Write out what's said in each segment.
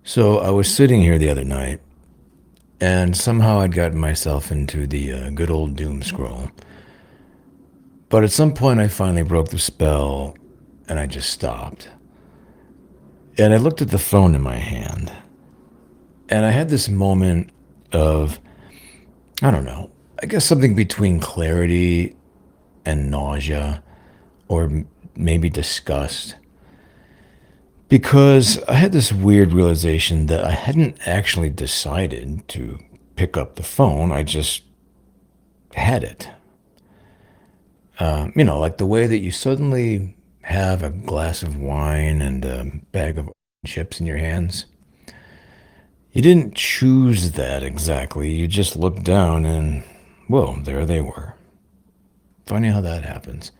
So I was sitting here the other night, and somehow I'd gotten myself into the good old doom scroll. But at some point, I finally broke the spell, and I just stopped. And I looked at the phone in my hand, and I had this moment of, I don't know, I guess something between clarity and nausea, or maybe disgust. Because I had this weird realization that I hadn't actually decided to pick up the phone, I just had it. Like the way that you suddenly have a glass of wine and a bag of chips in your hands. You didn't choose that exactly. You just looked down and, whoa, there they were. Funny how that happens.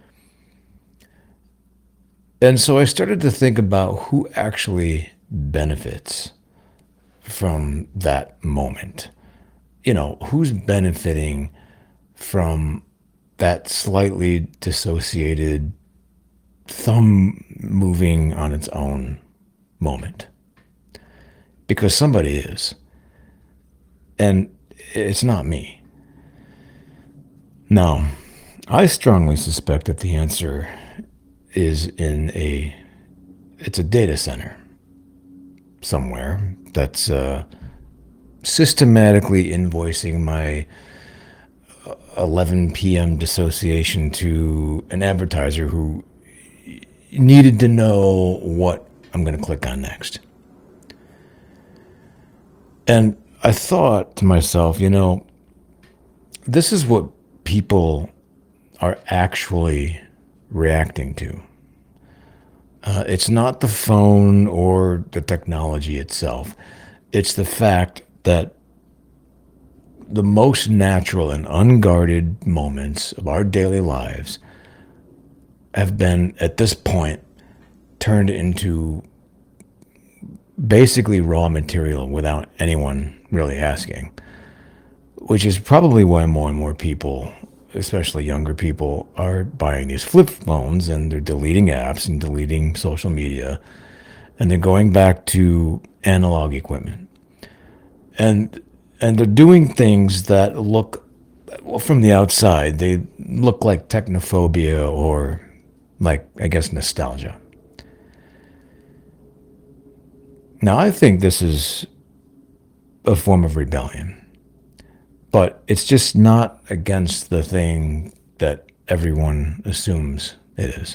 And so I started to think about who actually benefits from that moment. Who's benefiting from that slightly dissociated thumb moving on its own moment, because somebody is, and it's not me. Now, I strongly suspect that the answer is it's a data center somewhere that's systematically invoicing my 11 p.m. dissociation to an advertiser who needed to know what I'm going to click on next. And I thought to myself, this is what people are actually reacting to. It's not the phone or the technology itself. It's the fact that the most natural and unguarded moments of our daily lives have been, at this point, turned into basically raw material without anyone really asking, which is probably why more and more people, especially younger people, are buying these flip phones and they're deleting apps and deleting social media and they're going back to analog equipment. And they're doing things that look, well, from the outside, they look like technophobia or like, I guess, nostalgia. Now, I think this is a form of rebellion, but it's just not against the thing that everyone assumes it is.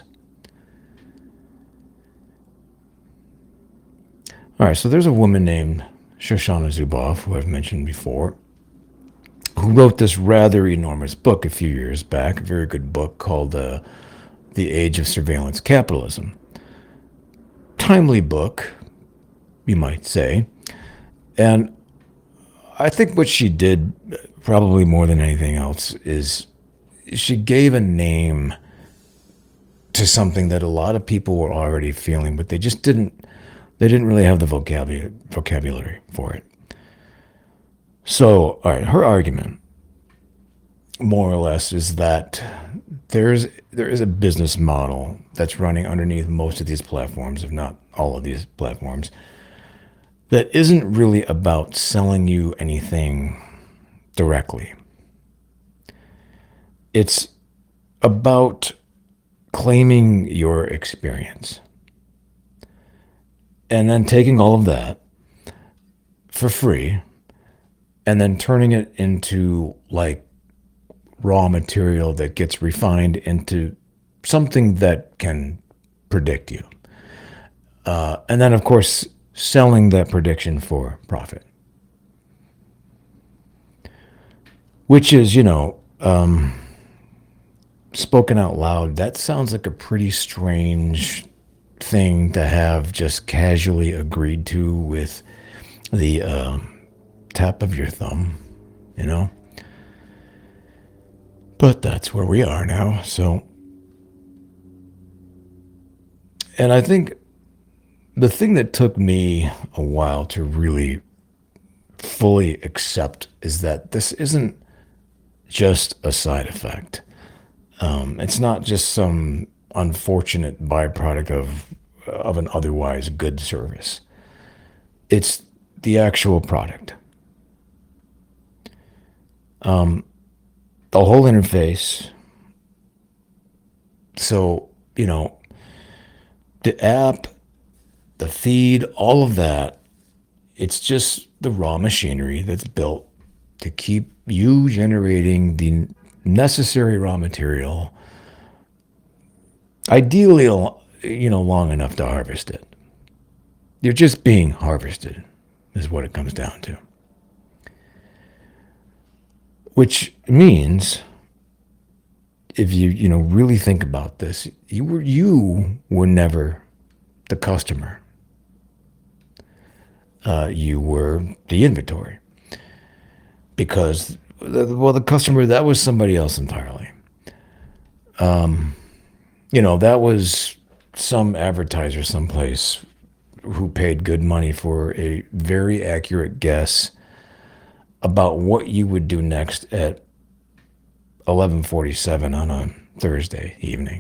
All right, so there's a woman named Shoshana Zuboff, who I've mentioned before, who wrote this rather enormous book a few years back, a very good book called The Age of Surveillance Capitalism. Timely book, you might say. And I think what she did, probably more than anything else, is she gave a name to something that a lot of people were already feeling, but they didn't really have the vocabulary for it. So, all right, her argument, more or less, is that there is a business model that's running underneath most of these platforms, if not all of these platforms, that isn't really about selling you anything directly. It's about claiming your experience and then taking all of that for free and then turning it into like raw material that gets refined into something that can predict you. And then, of course, selling that prediction for profit, which is, spoken out loud, that sounds like a pretty strange thing to have just casually agreed to with the tap of your thumb, you know? But that's where we are now. So, and I think the thing that took me a while to really fully accept is that this isn't just a side effect. It's not just some unfortunate byproduct of an otherwise good service. It's the actual product. The whole interface. So, the app, the feed, all of that, it's just the raw machinery that's built to keep you generating the necessary raw material, ideally, long enough to harvest it. You're just being harvested, is what it comes down to. Which means, if you really think about this, you were never the customer. You were the inventory, because the customer, that was somebody else entirely. That was some advertiser someplace who paid good money for a very accurate guess about what you would do next at 11:47 on a Thursday evening.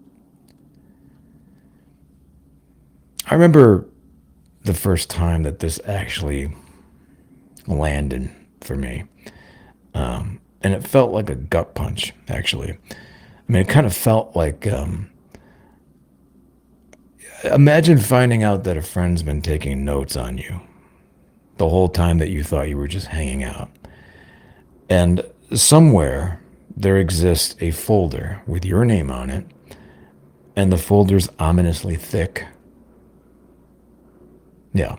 I remember the first time that this actually landed for me. And it felt like a gut punch, actually. I mean, it kind of felt like, imagine finding out that a friend's been taking notes on you the whole time that you thought you were just hanging out. And somewhere there exists a folder with your name on it, and the folder's ominously thick. Yeah.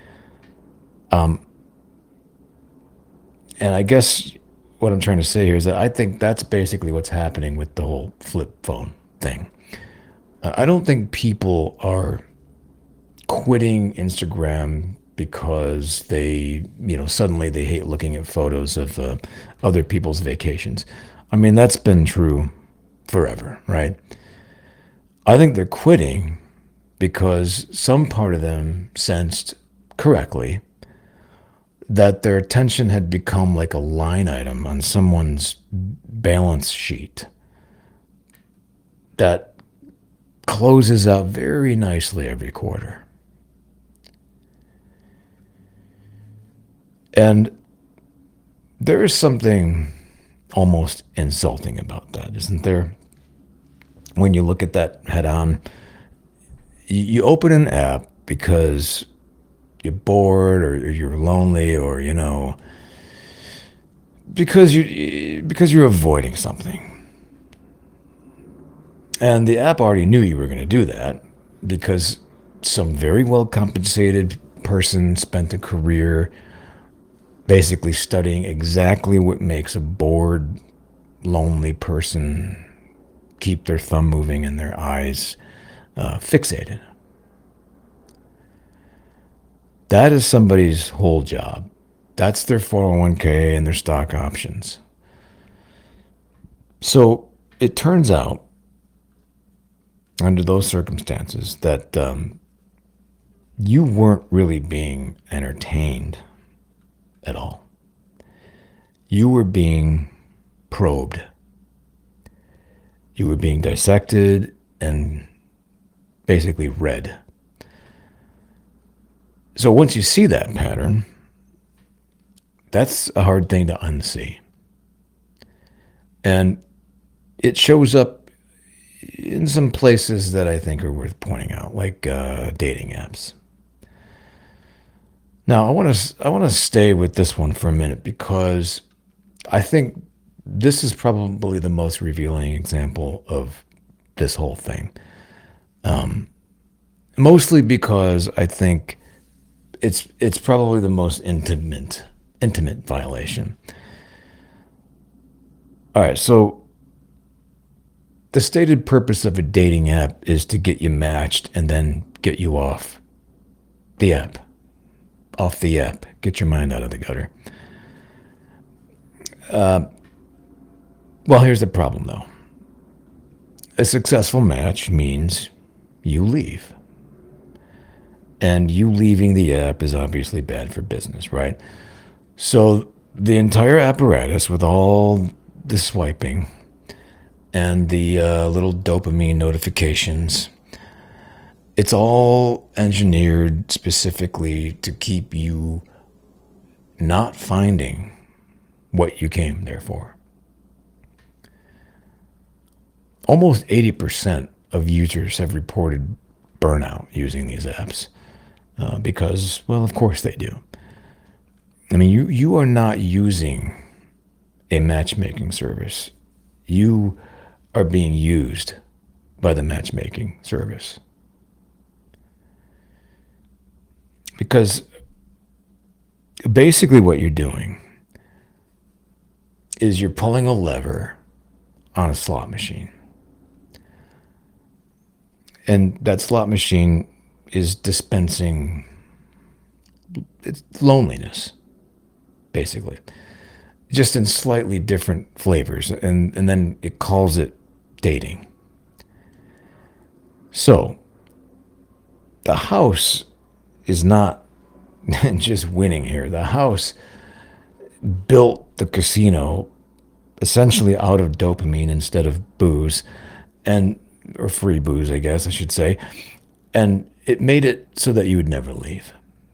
And I guess what I'm trying to say here is that I think that's basically what's happening with the whole flip phone thing. I don't think people are quitting Instagram because suddenly they hate looking at photos of other people's vacations. I mean, that's been true forever, right? I think they're quitting because some part of them sensed correctly that their attention had become like a line item on someone's balance sheet that closes out very nicely every quarter. And there is something almost insulting about that, isn't there? When you look at that head on, you open an app because you're bored or you're lonely, or because you're avoiding something. And the app already knew you were going to do that, because some very well compensated person spent a career basically studying exactly what makes a bored, lonely person keep their thumb moving and their eyes fixated. That is somebody's whole job. That's their 401k and their stock options. So it turns out, under those circumstances, that you weren't really being entertained at all. You were being probed. You were being dissected and basically read. So once you see that pattern, that's a hard thing to unsee. And it shows up in some places that I think are worth pointing out, like dating apps. Now, I want to stay with this one for a minute, because I think this is probably the most revealing example of this whole thing. Mostly because I think it's probably the most intimate violation. All right, so the stated purpose of a dating app is to get you matched and then get you the app, off the app, get your mind out of the gutter. Well, here's the problem, though. A successful match means you leave. And you leaving the app is obviously bad for business, right? So the entire apparatus, with all the swiping and the little dopamine notifications It's all engineered specifically to keep you not finding what you came there for. Almost 80% of users have reported burnout using these apps because, well, of course they do. I mean, you are not using a matchmaking service. You are being used by the matchmaking service. Because basically what you're doing is you're pulling a lever on a slot machine. And that slot machine is dispensing it's loneliness, basically, just in slightly different flavors. And then it calls it dating. So the house is not just winning here. The house built the casino essentially out of dopamine instead of booze, and or free booze, I guess I should say. And it made it so that you would never leave.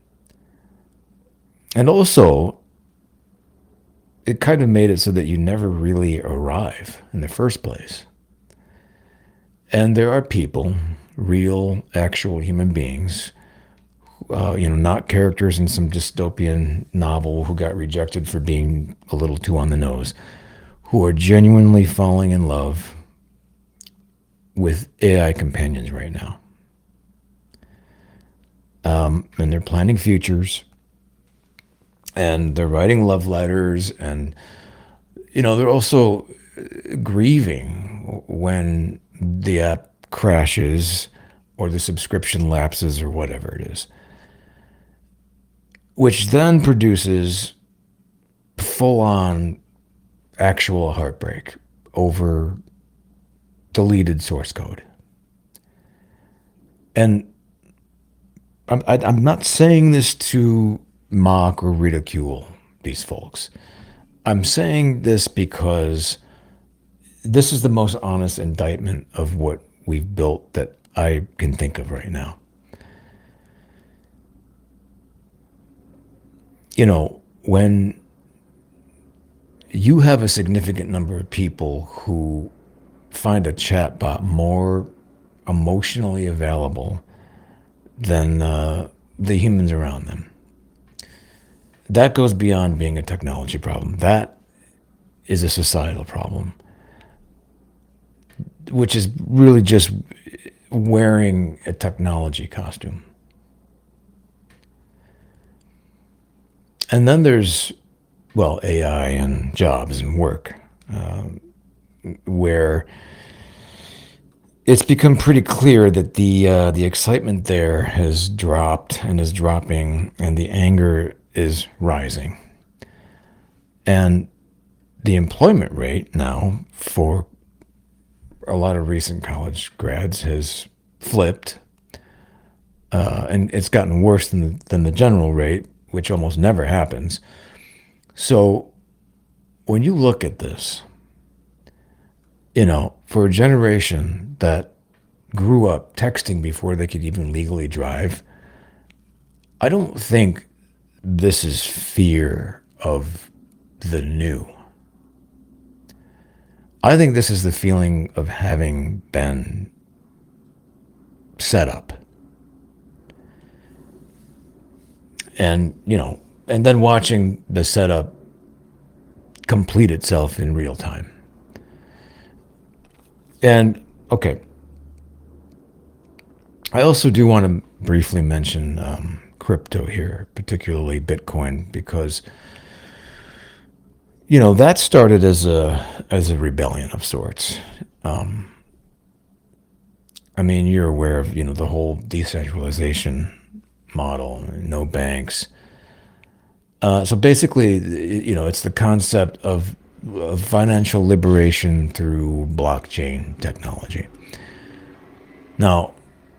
And also, it kind of made it so that you never really arrive in the first place. And there are people, real, actual human beings, not characters in some dystopian novel who got rejected for being a little too on the nose, who are genuinely falling in love with AI companions right now. And they're planning futures, and they're writing love letters, and they're also grieving when the app crashes or the subscription lapses or whatever it is, which then produces full on actual heartbreak over deleted source code. And I'm not saying this to mock or ridicule these folks. I'm saying this because this is the most honest indictment of what we've built that I can think of right now. When you have a significant number of people who find a chatbot more emotionally available than the humans around them, that goes beyond being a technology problem. That is a societal problem, which is really just wearing a technology costume. And then there's, well, AI and jobs and work, where it's become pretty clear that the excitement there has dropped and is dropping, and the anger is rising. And the employment rate now for a lot of recent college grads has flipped, and it's gotten worse than the general rate, which almost never happens. So when you look at this, for a generation that grew up texting before they could even legally drive, I don't think this is fear of the new. I think this is the feeling of having been set up. And, and then watching the setup complete itself in real time. And, okay, I also do want to briefly mention crypto here, particularly Bitcoin, because that started as a rebellion of sorts. I mean, you're aware of the whole decentralization model, no banks. So basically, it's the concept of financial liberation through blockchain technology. Now,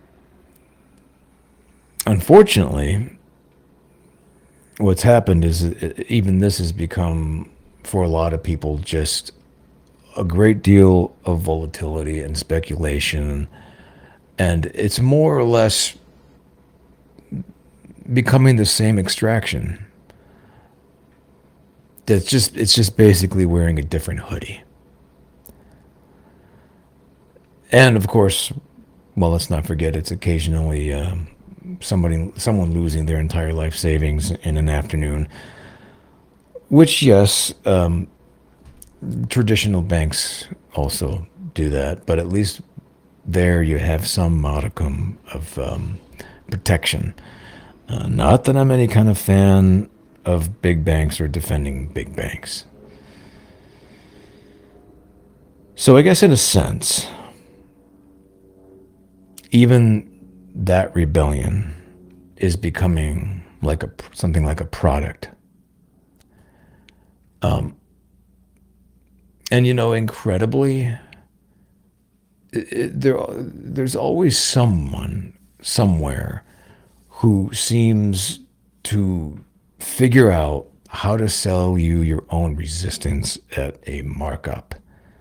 unfortunately, what's happened is even this has become, for a lot of people, just a great deal of volatility and speculation And it's more or less becoming the same extraction. It's just basically wearing a different hoodie. And of course, well, let's not forget it's occasionally someone losing their entire life savings in an afternoon. Which, yes, traditional banks also do that, but at least there you have some modicum of protection. Not that I'm any kind of fan of big banks or defending big banks. So I guess in a sense, even that rebellion is becoming like a something like a product. And incredibly, there's always someone somewhere who seems to figure out how to sell you your own resistance at a markup.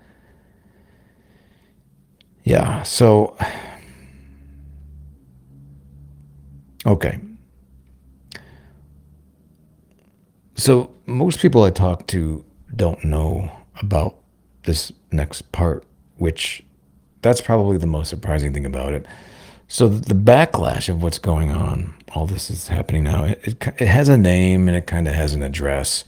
Yeah, so okay. So most people I talk to don't know about this next part, which that's probably the most surprising thing about it. So the backlash of what's going on, all this is happening now. It has a name and it kind of has an address.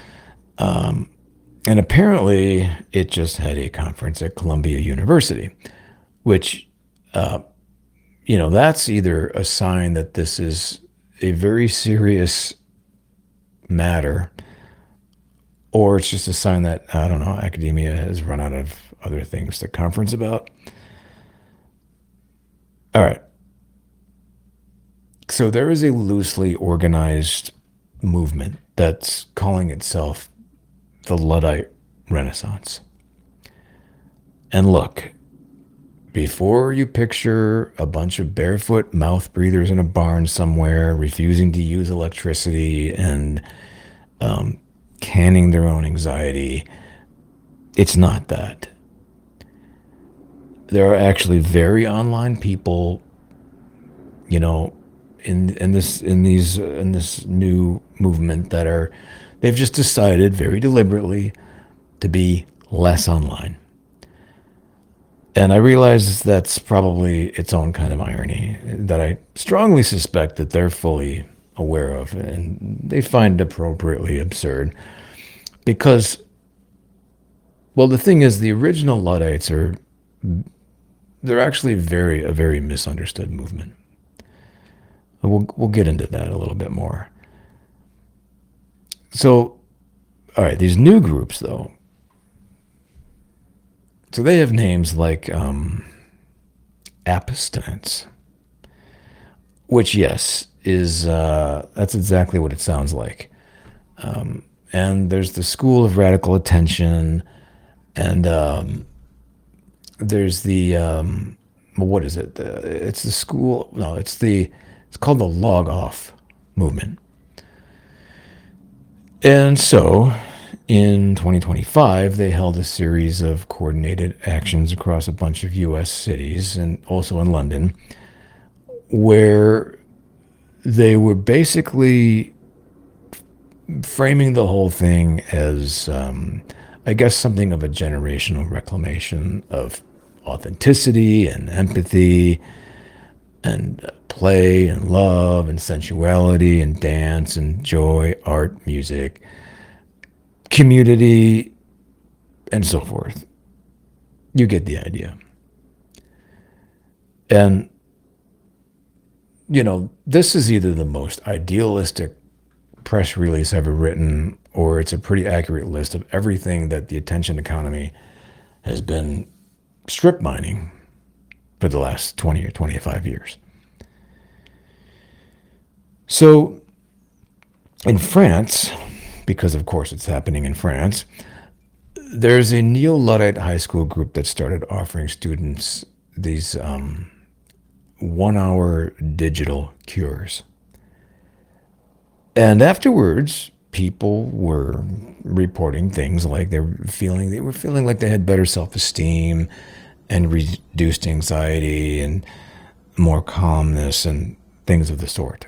And apparently, it just had a conference at Columbia University, which that's either a sign that this is a very serious matter, or it's just a sign that I don't know, academia has run out of other things to conference about. All right. So there is a loosely organized movement that's calling itself the Luddite Renaissance. And look, before you picture a bunch of barefoot mouth breathers in a barn somewhere refusing to use electricity and canning their own anxiety, it's not that. There are actually very online people, you know, in this new movement that are they've just decided very deliberately to be less online. And I realize that's probably its own kind of irony that I strongly suspect that they're fully aware of and they find appropriately absurd because, well, the thing is, the original Luddites they're actually a very misunderstood movement. We'll get into that a little bit more. So, all right, these new groups though, so they have names like abstinence, which yes is that's exactly what it sounds like. And there's the school of radical attention, and there's the well, what is it? It's the school. No, it's called the log off movement. And so in 2025, they held a series of coordinated actions across a bunch of US cities and also in London, where they were basically framing the whole thing as, I guess, something of a generational reclamation of authenticity and empathy and play and love and sensuality and dance and joy, art, music, community, and so forth. You get the idea. And, this is either the most idealistic press release ever written, or it's a pretty accurate list of everything that the attention economy has been strip mining for the last 20 or 25 years. So in France, because of course it's happening in France, there's a neo-Luddite high school group that started offering students these 1 hour digital cures. And afterwards, people were reporting things like they were feeling like they had better self-esteem and reduced anxiety and more calmness, and things of the sort.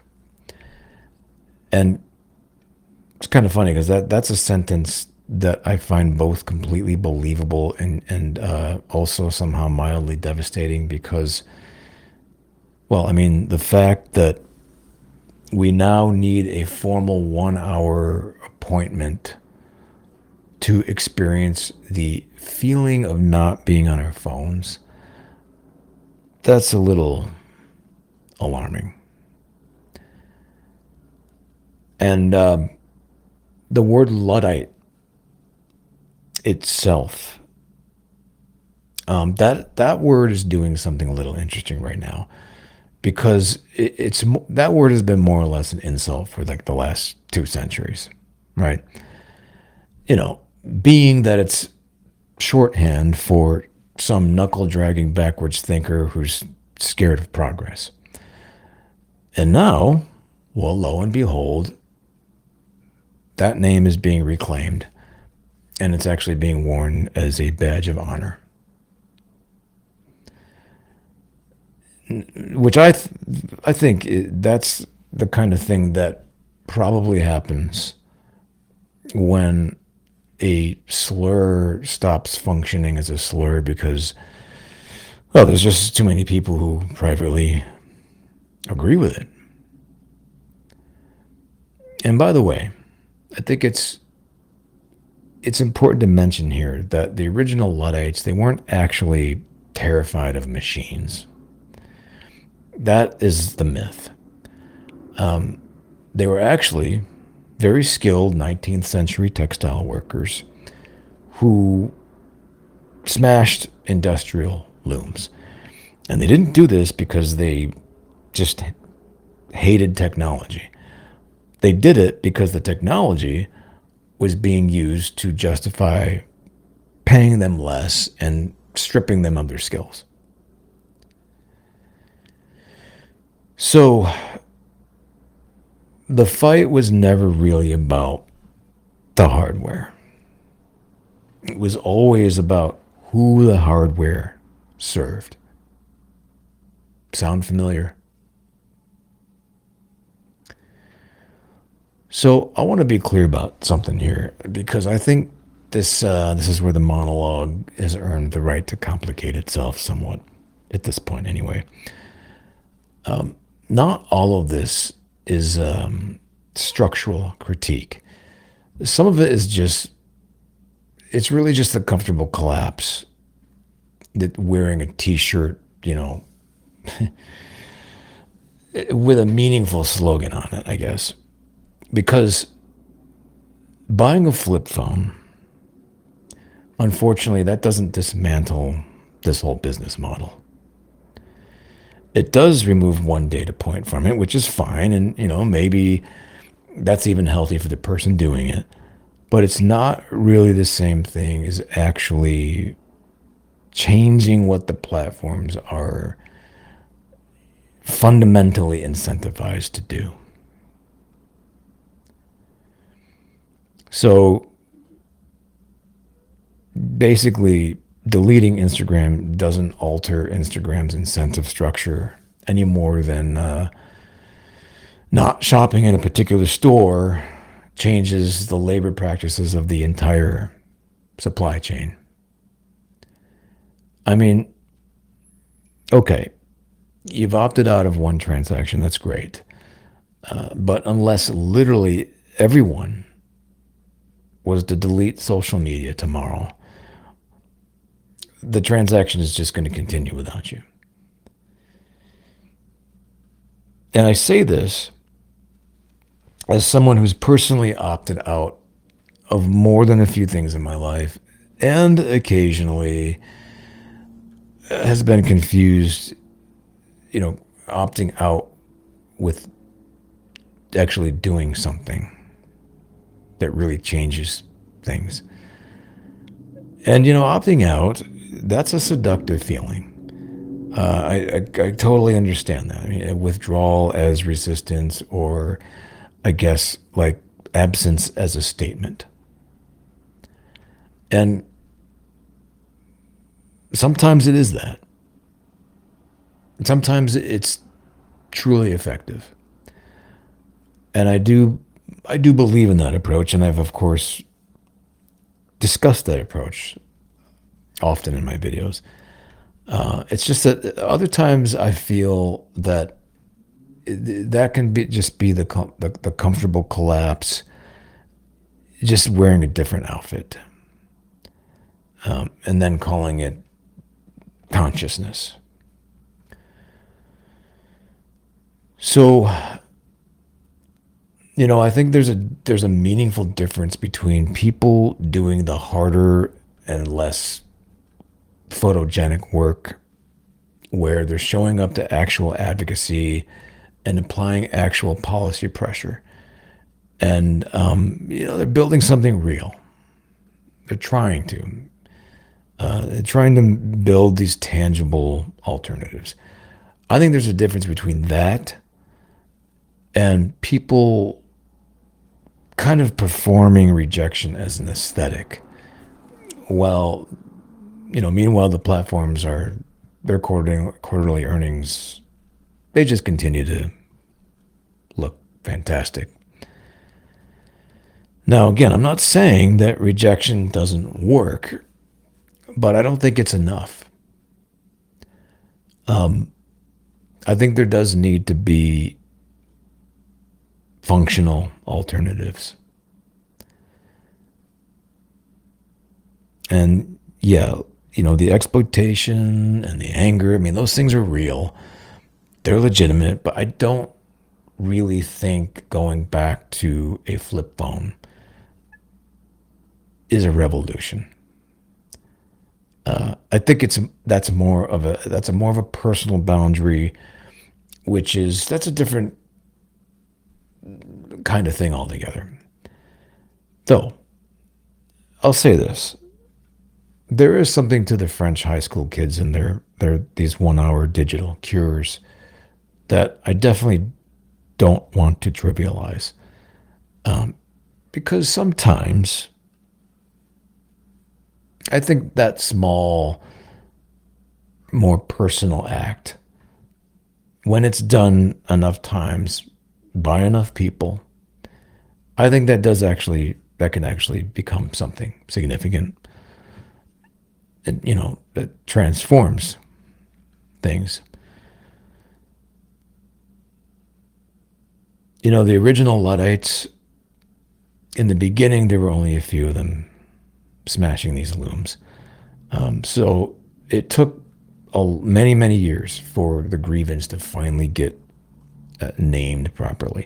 And it's kind of funny because that's a sentence that I find both completely believable and also somehow mildly devastating because, well, I mean, the fact that we now need a formal 1 hour appointment to experience the feeling of not being on our phones, that's a little alarming. And the word Luddite itself, that word is doing something a little interesting right now because that word has been more or less an insult for like the last 2 centuries, right? You know, being that it's shorthand for some knuckle dragging backwards thinker who's scared of progress. And now, well, lo and behold, that name is being reclaimed and it's actually being worn as a badge of honor, which I think that's the kind of thing that probably happens when a slur stops functioning as a slur because, well, there's just too many people who privately agree with it. And by the way, I think it's important to mention here that the original Luddites, they weren't actually terrified of machines. That is the myth. They were actually very skilled 19th century textile workers who smashed industrial looms. And they didn't do this because they just hated technology. They did it because the technology was being used to justify paying them less and stripping them of their skills. So the fight was never really about the hardware. It was always about who the hardware served. Sound familiar? So I want to be clear about something here because I think this is where the monologue has earned the right to complicate itself somewhat at this point, anyway. Not all of this is structural critique. Some of it is just it's really just a comfortable collapse that wearing a t-shirt, with a meaningful slogan on it, I guess. Because buying a flip phone, unfortunately, that doesn't dismantle this whole business model. It does remove one data point from it, which is fine. And, maybe that's even healthy for the person doing it. But it's not really the same thing as actually changing what the platforms are fundamentally incentivized to do. So basically, deleting Instagram doesn't alter Instagram's incentive structure any more than not shopping in a particular store changes the labor practices of the entire supply chain. I mean, okay, you've opted out of one transaction, that's great. But unless literally everyone was to delete social media tomorrow, the transaction is just going to continue without you. And I say this as someone who's personally opted out of more than a few things in my life and occasionally has been confused, opting out with actually doing something that really changes things. And, opting out, that's a seductive feeling. I totally understand that. I mean, withdrawal as resistance, or I guess like absence as a statement. And sometimes it is that. Sometimes it's truly effective. And I do believe in that approach, and I've of course discussed that approach often in my videos. It's just that other times I feel that that can be just be the comfortable collapse, just wearing a different outfit, and then calling it consciousness. So, I think there's a meaningful difference between people doing the harder and less photogenic work where they're showing up to actual advocacy and applying actual policy pressure. And, they're building something real. They're trying to. They're trying to build these tangible alternatives. I think there's a difference between that and people kind of performing rejection as an aesthetic. Well, meanwhile, the platforms are their quarterly earnings, they just continue to look fantastic. Now, again, I'm not saying that rejection doesn't work, but I don't think it's enough. I think there does need to be functional alternatives. And yeah, the exploitation and the anger, I mean, those things are real. They're legitimate, but I don't really think going back to a flip phone is a revolution. I think that's a more of a personal boundary, that's a different kind of thing altogether. Though I'll say this: there is something to the French high school kids and their these 1 hour digital cures that I definitely don't want to trivialize, because sometimes I think that small, more personal act, when it's done enough times by enough people, I think that can actually become something significant. That transforms things. The original Luddites, in the beginning, there were only a few of them smashing these looms. So it took many, many years for the grievance to finally get named properly.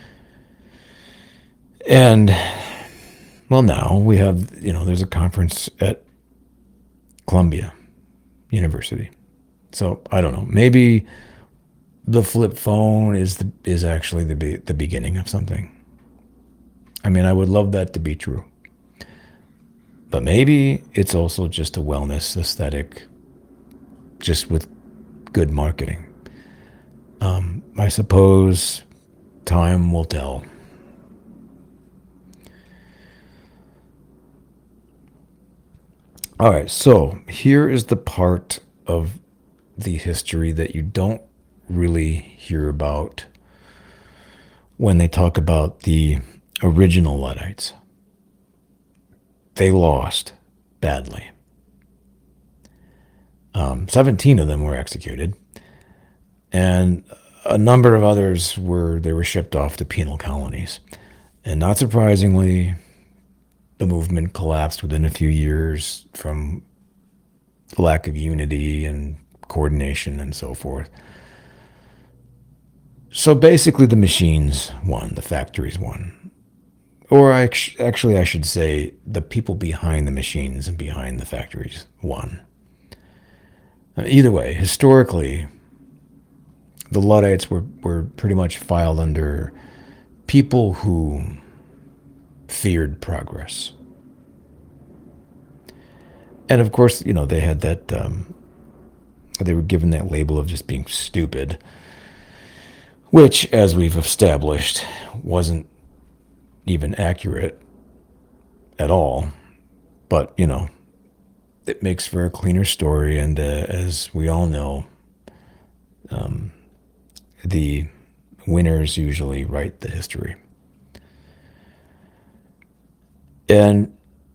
And, well, now we have, there's a conference at Columbia University. So I don't know. Maybe the flip phone is actually the beginning of something. I mean, I would love that to be true. But maybe it's also just a wellness aesthetic, just with good marketing. I suppose time will tell. All right, so here is the part of the history that you don't really hear about when they talk about the original Luddites. They lost badly. 17 of them were executed, and a number of others were shipped off to penal colonies. And not surprisingly, the movement collapsed within a few years from lack of unity and coordination and so forth. So basically, the machines won, the factories won. Or actually, I should say, the people behind the machines and behind the factories won. Either way, historically, the Luddites were pretty much filed under people who feared progress. And of course, they had that, they were given that label of just being stupid, which, as we've established, wasn't even accurate at all. But, it makes for a cleaner story. And as we all know, The winners usually write the history. And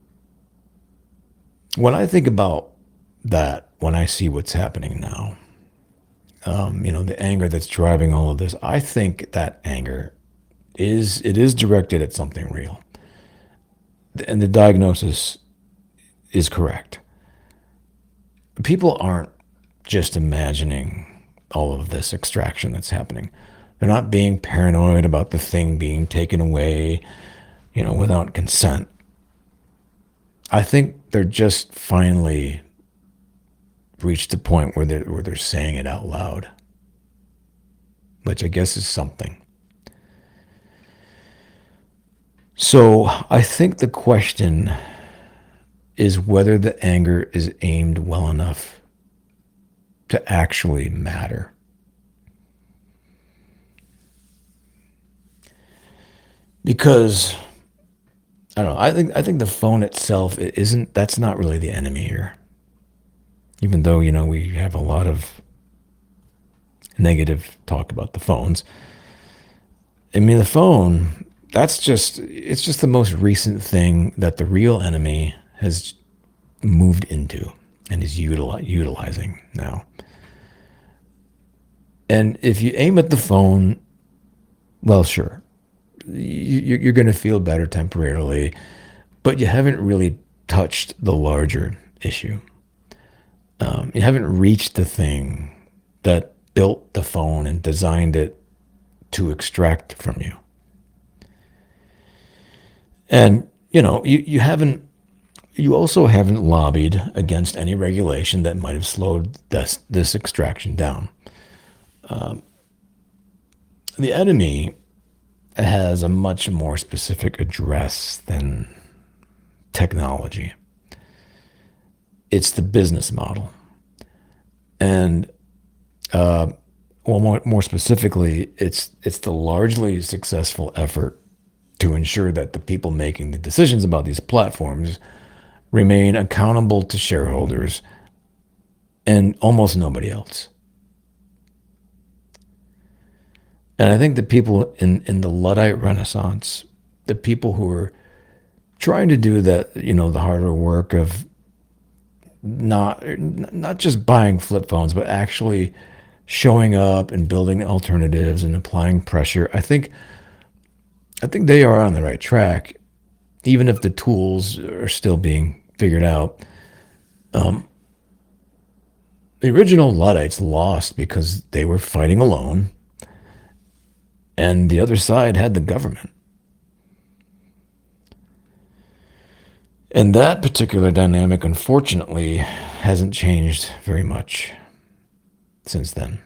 when I think about that, when I see what's happening now, the anger that's driving all of this, I think that anger is directed at something real. And the diagnosis is correct. People aren't just imagining all of this extraction that's happening. They're not being paranoid about the thing being taken away, without consent. I think they're just finally reached the point where they're saying it out loud, which I guess is something. So I think the question is whether the anger is aimed well enough to actually matter. Because I don't know, I think the phone itself isn't that's not really the enemy here. Even though, we have a lot of negative talk about the phones. I mean, the phone, it's just the most recent thing that the real enemy has moved into and is utilizing now. And if you aim at the phone, well, sure, you're going to feel better temporarily, but you haven't really touched the larger issue. You haven't reached the thing that built the phone and designed it to extract from you. And, you also haven't lobbied against any regulation that might have slowed this extraction down. The enemy has a much more specific address than technology. It's the business model. And well, more specifically, it's the largely successful effort to ensure that the people making the decisions about these platforms remain accountable to shareholders and almost nobody else. And I think the people in the Luddite Renaissance, the people who are trying to do that, the harder work of not just buying flip phones, but actually showing up and building alternatives and applying pressure. I think they are on the right track, even if the tools are still being figured out. The original Luddites lost because they were fighting alone, and the other side had the government. And that particular dynamic, unfortunately, hasn't changed very much since then.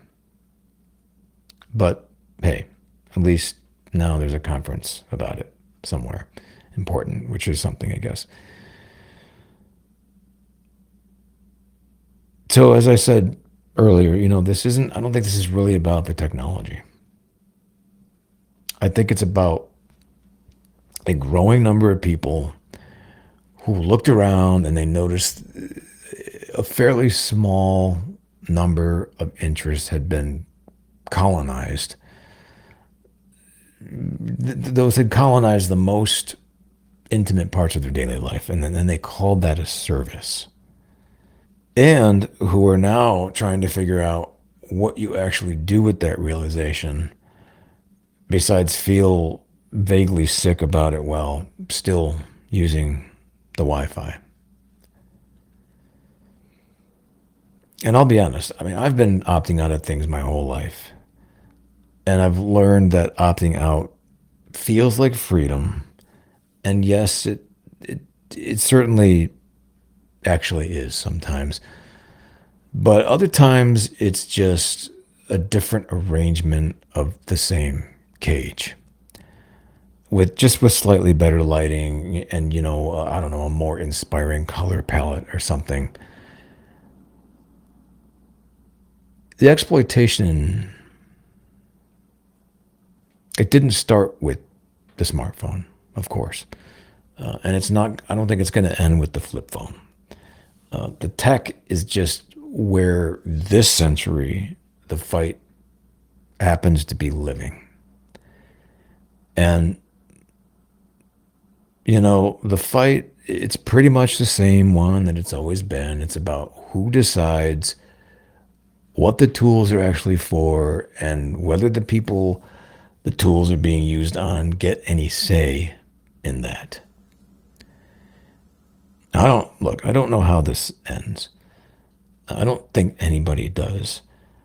But hey, at least now there's a conference about it somewhere important, which is something, I guess. So, as I said earlier, I don't think this is really about the technology. I think it's about a growing number of people who looked around and they noticed a fairly small number of interests had been colonized. Those had colonized the most intimate parts of their daily life, and then they called that a service. And who are now trying to figure out what you actually do with that realization, besides feel vaguely sick about it while still using the Wi-Fi. And I'll be honest, I mean, I've been opting out of things my whole life. And I've learned that opting out feels like freedom. And yes, it certainly actually is sometimes. But other times it's just a different arrangement of the same cage with slightly better lighting and I don't know, a more inspiring color palette or something. The exploitation, it didn't start with the smartphone, of course. And it's not, I don't think it's going to end with the flip phone. The tech is just where this century the fight happens to be living. And, the fight, it's pretty much the same one that it's always been. It's about who decides what the tools are actually for and whether the people the tools are being used on get any say in that. I don't know how this ends. I don't think anybody does.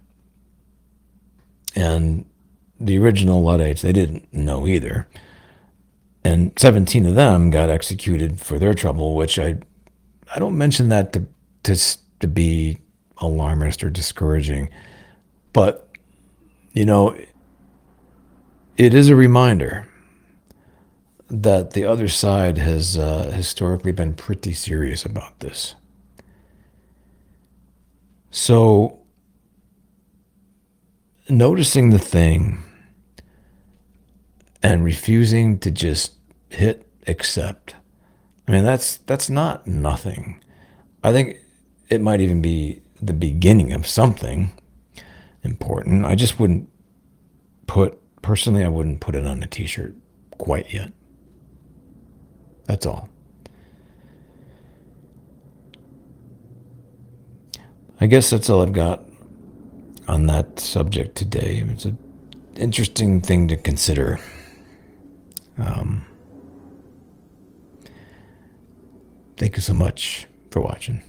And the original Luddites, they didn't know either. And 17 of them got executed for their trouble, which I don't mention that to be alarmist or discouraging, but you know, it is a reminder that the other side has historically been pretty serious about this. So noticing the thing and refusing to just hit accept. I mean, that's not nothing. I think it might even be the beginning of something important. I just wouldn't personally, I wouldn't put it on a t-shirt quite yet. That's all. I guess that's all I've got on that subject today. It's an interesting thing to consider. Um, Thank you so much for watching.